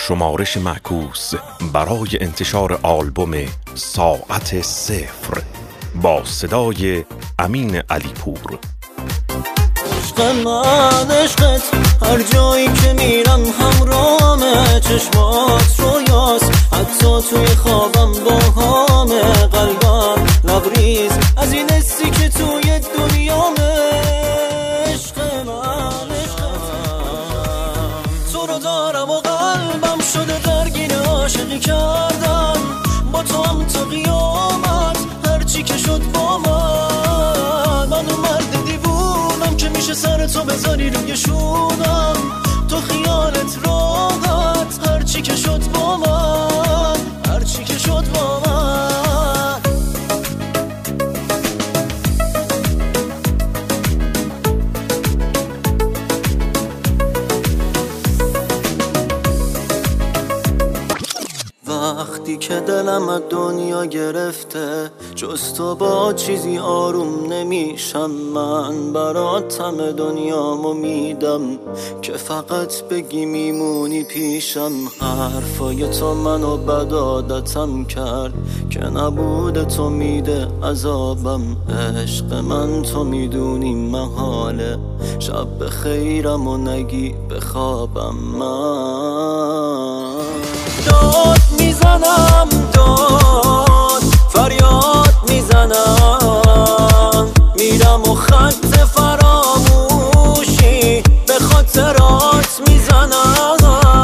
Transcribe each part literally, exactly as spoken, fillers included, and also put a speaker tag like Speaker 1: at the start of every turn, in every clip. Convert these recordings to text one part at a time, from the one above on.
Speaker 1: شمارش معکوس برای انتشار آلبوم ساعت صفر با صدای امین علیپور.
Speaker 2: عشق من عشقت هر جایی که میرم همراهمه، چشمات رویاست حتی توی خوابم باهامه، قلبم لبریز از این حسی که توی دنیامه. عشق من عشقت تو رو دارم و قلبم شده درگیر عاشقی کردن با تو هم تا قیامت هرچی که شد با من. من اون مرد دیوونم که میشه سر تو بذاری روی شونم، تو خیالت راحت هرچی که شد با من، هرچی که شد با من. وقتی که دلم از دنیا گرفته جز تو با چیزی آروم نمیشم، من برات همه دنیامو میدم که فقط بگی میمونی پیشم. حرفای تو منو بد عادتم کرد که نبوده تو میده عذابم. عشق من تو میدونی محاله شب به خیرم و نگی بخوابم. من داد میزنم داد فریاد میزنم، میرم و خط فراموشی به خاطرات میزنم.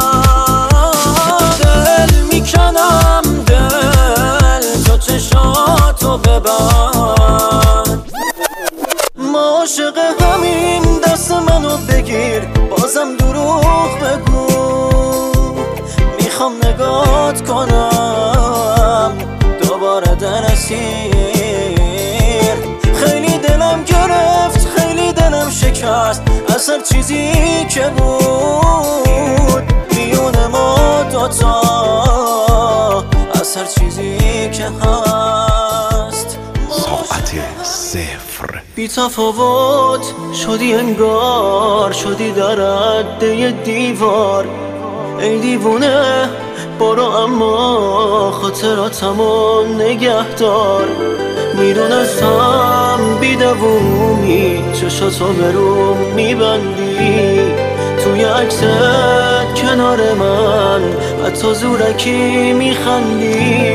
Speaker 2: دل میکنم دل تو چشاتو ببند، ما عاشق همین دست منو بگیر بازم دروغ بگو. میخوام نگات کنم دوباره در اسیر، خیلی دلم گرفت خیلی دلم شکست از هر چیزی که بود میون ما دوتا، از هر چیزی که هست.
Speaker 1: ساعت صفر
Speaker 2: بی تفاوت شدی انگار، شدی در عده دیوار. ای دیوونه برو اما خاطراتمو نگه دار. میدونستم بیدوومی چشاتو به روم میبندی، توی عکست کنار من حتی زورکی میخندی.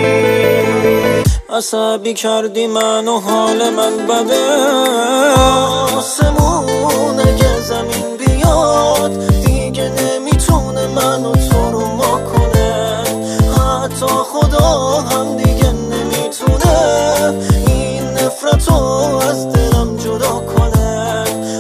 Speaker 2: عصبی کردی من و حال من بده، آسمون اگه زمین بیاد دیگه نمیتونه منو تو رو ما کنه، حتی خدا هم دیگه نمیتونه این نفرتو از دلم جدا کنه.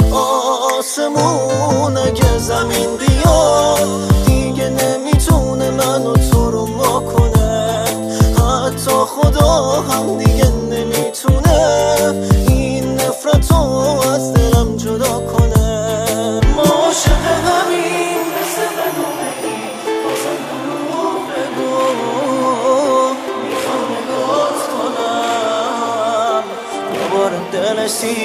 Speaker 2: آسمون اگه زمین بیاد دیگه نمیتونه منو تو رو ما کنه، حتی خدا هم دیگه نمیتونه این نفرتو از دلم جدا کنه. ما عاشق همین مثل منو بگی بازم دروغ بگو، میخوام نگات کنم دوباره دل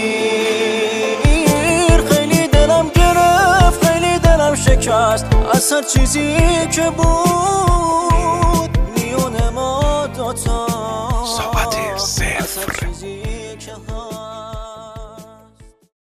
Speaker 2: سیر. خیلی دلم گرفت خیلی دلم شکست از هر چیزی که بود میون ما دوتا.
Speaker 1: ساعت صفر